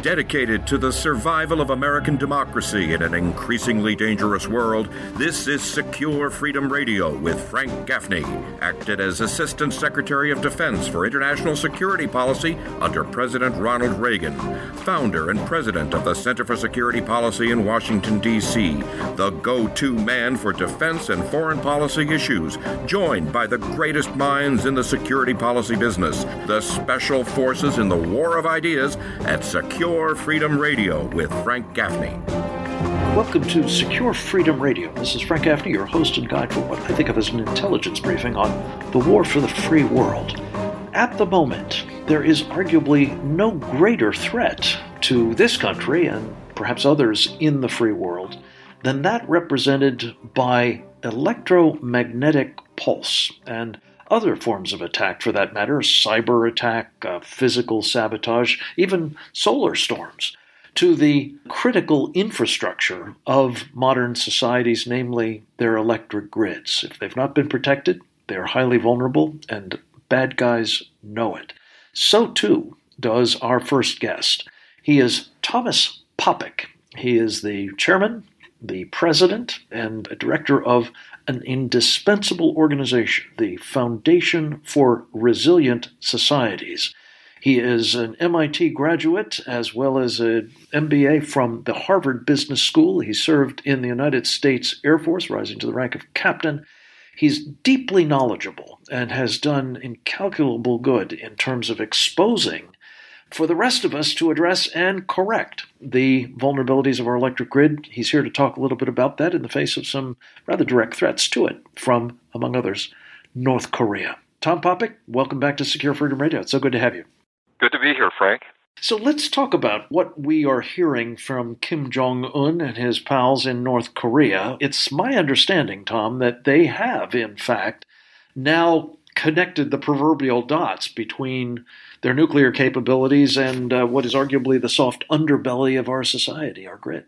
Dedicated to the survival of American democracy in an increasingly dangerous world, this is Secure Freedom Radio with Frank Gaffney, acted as Assistant Secretary of Defense for International Security Policy under President Ronald Reagan, founder and president of the Center for Security Policy in Washington, D.C., the go-to man for defense and foreign policy issues, joined by the greatest minds in the security policy business, the special forces in the war of ideas at Secure Freedom Radio with Frank Gaffney. Welcome to Secure Freedom Radio. This is Frank Gaffney, your host and guide for what I think of as an intelligence briefing on the war for the free world. At the moment, there is arguably no greater threat to this country and perhaps others in the free world than that represented by electromagnetic pulse and other forms of attack, for that matter, cyber attack, physical sabotage, even solar storms, to the critical infrastructure of modern societies, namely their electric grids. If they've not been protected, they are highly vulnerable, and bad guys know it. So, too, does our first guest. He is Thomas Popick. He is the chairman, the president, and director of an indispensable organization, the Foundation for Resilient Societies. He is an MIT graduate as well as an MBA from the Harvard Business School. He served in the United States Air Force, rising to the rank of captain. He's deeply knowledgeable and has done incalculable good in terms of exposing for the rest of us to address and correct the vulnerabilities of our electric grid. He's here to talk a little bit about that in the face of some rather direct threats to it from, among others, North Korea. Tom Popick, welcome back to Secure Freedom Radio. It's so good to have you. Good to be here, Frank. So let's talk about what we are hearing from Kim Jong-un and his pals in North Korea. It's my understanding, Tom, that they have, in fact, now connected the proverbial dots between their nuclear capabilities and what is arguably the soft underbelly of our society, our grid.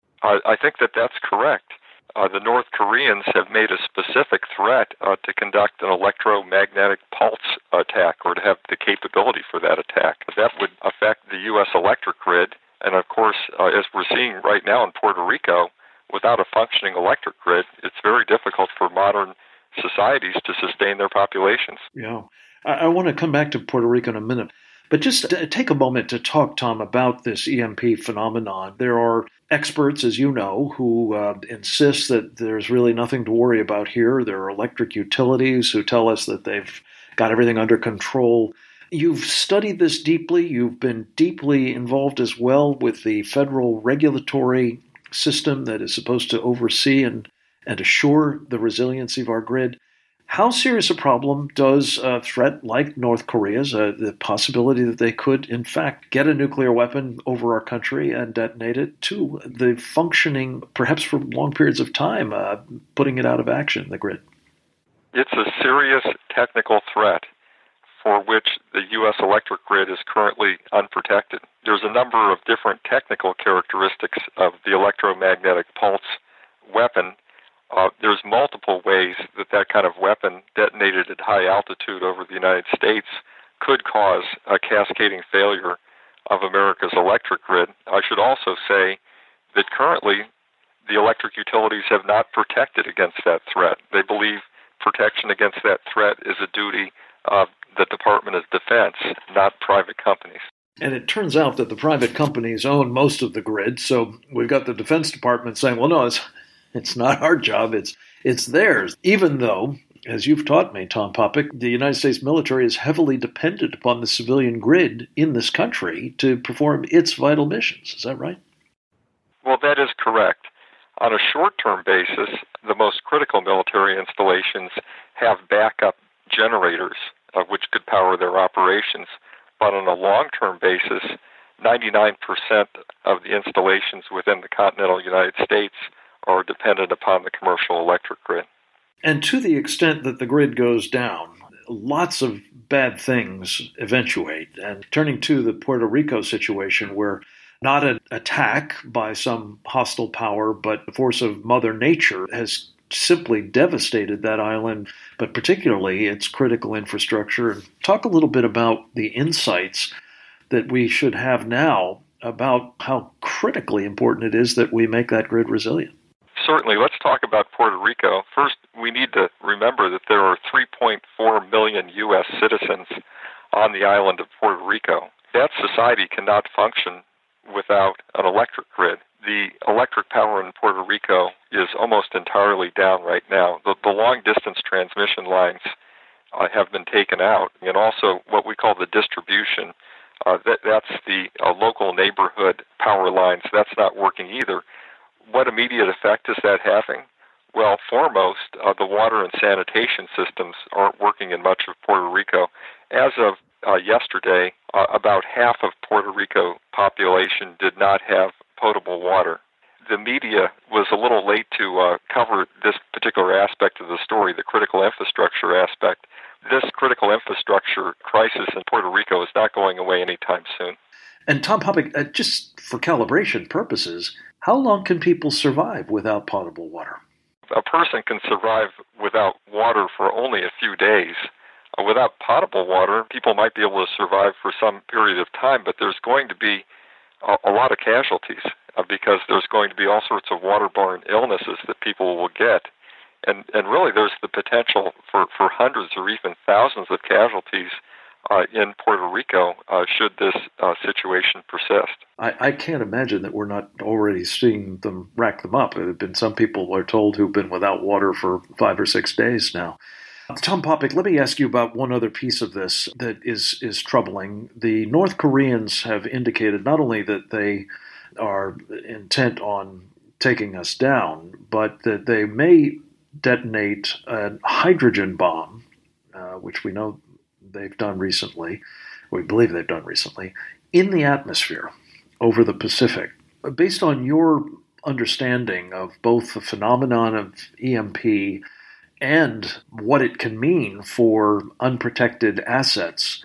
I think that's correct. The North Koreans have made a specific threat to conduct an electromagnetic pulse attack, or to have the capability for that attack. That would affect the U.S. electric grid. And of course, as we're seeing right now in Puerto Rico, without a functioning electric grid, it's very difficult for modern societies to sustain their populations. Yeah. I want to come back to Puerto Rico in a minute, but just take a moment to talk, Tom, about this EMP phenomenon. There are experts, as you know, who insist that there's really nothing to worry about here. There are electric utilities who tell us that they've got everything under control. You've studied this deeply. You've been deeply involved as well with the federal regulatory system that is supposed to oversee and assure the resiliency of our grid. How serious a problem does a threat like North Korea's, the possibility that they could, in fact, get a nuclear weapon over our country and detonate it, to the functioning, perhaps for long periods of time, putting it out of action, the grid? It's a serious technical threat for which the U.S. electric grid is currently unprotected. There's a number of different technical characteristics of the electromagnetic pulse weapon. There's multiple ways that kind of weapon detonated at high altitude over the United States could cause a cascading failure of America's electric grid. I should also say that currently the electric utilities have not protected against that threat. They believe protection against that threat is a duty of the Department of Defense, not private companies. And it turns out that the private companies own most of the grid, so we've got the Defense Department saying, well, no, it's not our job, it's theirs. Even though, as you've taught me, Tom Popick, the United States military is heavily dependent upon the civilian grid in this country to perform its vital missions. Is that right? Well, that is correct. On a short-term basis, the most critical military installations have backup generators which could power their operations. But on a long-term basis, 99% of the installations within the continental United States are dependent upon the commercial electric grid. And to the extent that the grid goes down, lots of bad things eventuate. And turning to the Puerto Rico situation, where not an attack by some hostile power, but the force of Mother Nature has simply devastated that island, but particularly its critical infrastructure. Talk a little bit about the insights that we should have now about how critically important it is that we make that grid resilient? Certainly. Let's talk about Puerto Rico. First, we need to remember that there are 3.4 million U.S. citizens on the island of Puerto Rico. That society cannot function without an electric grid. The electric power in Puerto Rico is almost entirely down right now. The long-distance transmission lines have been taken out, and also what we call the distribution. That's the local neighborhood power lines. That's not working either. What immediate effect is that having? Well, foremost, the water and sanitation systems aren't working in much of Puerto Rico. As of yesterday, about half of Puerto Rico population did not have potable water. The media was a little late to cover this particular aspect of the story, the critical infrastructure aspect. This critical infrastructure crisis in Puerto Rico is not going away anytime soon. And Tom Popick, just for calibration purposes, how long can people survive without potable water? A person can survive without water for only a few days. Without potable water, people might be able to survive for some period of time, but there's going to be a lot of casualties because there's going to be all sorts of waterborne illnesses that people will get. And really there's the potential for hundreds or even thousands of casualties in Puerto Rico should this situation persist. I can't imagine that we're not already seeing them rack them up. There have been some people are told who've been without water for 5 or 6 days now. Tom Popick, let me ask you about one other piece of this that is troubling. The North Koreans have indicated not only that they are intent on taking us down, but that they may detonate a hydrogen bomb, which we know they've done recently, we believe they've done recently, in the atmosphere over the Pacific. Based on your understanding of both the phenomenon of EMP and what it can mean for unprotected assets,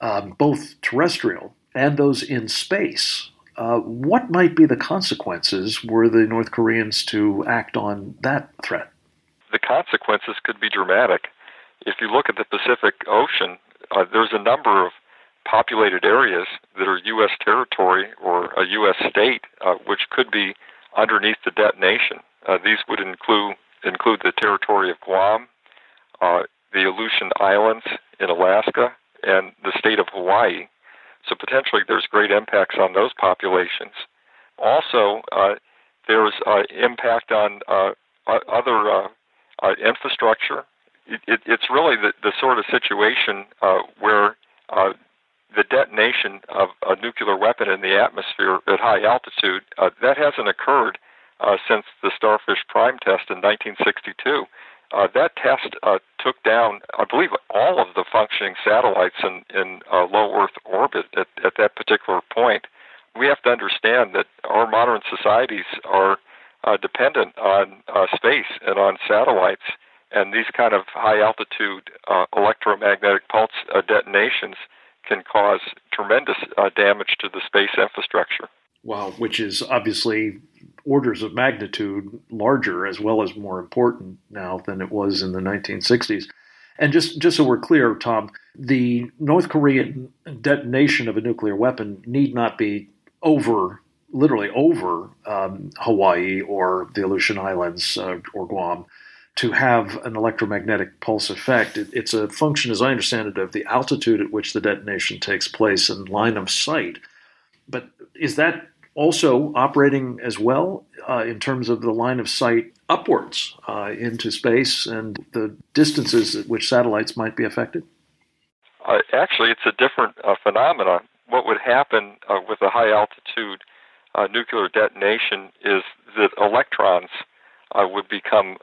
both terrestrial and those in space, what might be the consequences were the North Koreans to act on that threat? The consequences could be dramatic. If you look at the Pacific Ocean, there's a number of populated areas that are U.S. territory or a U.S. state, which could be underneath the detonation. These would include the territory of Guam, the Aleutian Islands in Alaska, and the state of Hawaii. So potentially there's great impacts on those populations. Also, there's impact on other infrastructure. It's really the sort of situation where the detonation of a nuclear weapon in the atmosphere at high altitude, that hasn't occurred since the Starfish Prime test in 1962. That test took down, I believe, all of the functioning satellites in low Earth orbit at that particular point. We have to understand that our modern societies are dependent on space and on satellites, and these kind of high-altitude electromagnetic pulse detonations can cause tremendous damage to the space infrastructure. Wow, which is obviously orders of magnitude larger as well as more important now than it was in the 1960s. And just so we're clear, Tom, the North Korean detonation of a nuclear weapon need not be literally over Hawaii or the Aleutian Islands or Guam to have an electromagnetic pulse effect. It's a function, as I understand it, of the altitude at which the detonation takes place and line of sight. But is that also operating as well in terms of the line of sight upwards into space and the distances at which satellites might be affected? Actually, it's a different phenomenon. What would happen with a high-altitude nuclear detonation is that electrons would become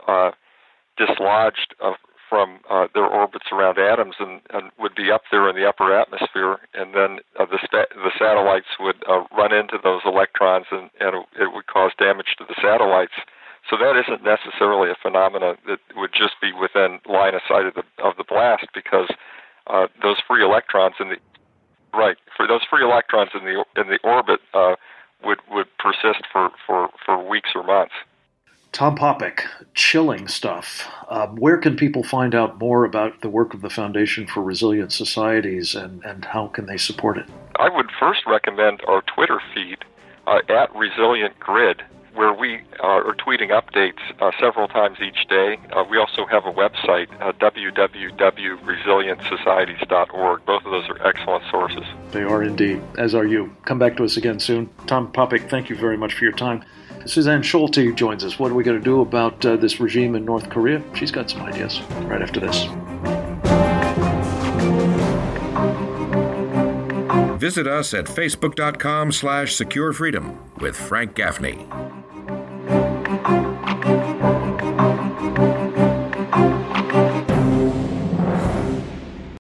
dislodged from their orbits around atoms and would be up there in the upper atmosphere, and then the satellites would run into those electrons, and it would cause damage to the satellites. So that isn't necessarily a phenomenon that would just be within line of sight of the blast, because those free electrons in the orbit would persist for weeks or months. Tom Popick, chilling stuff. Where can people find out more about the work of the Foundation for Resilient Societies, and how can they support it? I would first recommend our Twitter feed at Resilient Grid, where we are tweeting updates several times each day. We also have a website, www.resilientsocieties.org. Both of those are excellent sources. They are indeed, as are you. Come back to us again soon. Tom Popick, thank you very much for your time. Suzanne Schulte joins us. What are we going to do about this regime in North Korea? She's got some ideas right after this. Visit us at facebook.com/securefreedom with Frank Gaffney.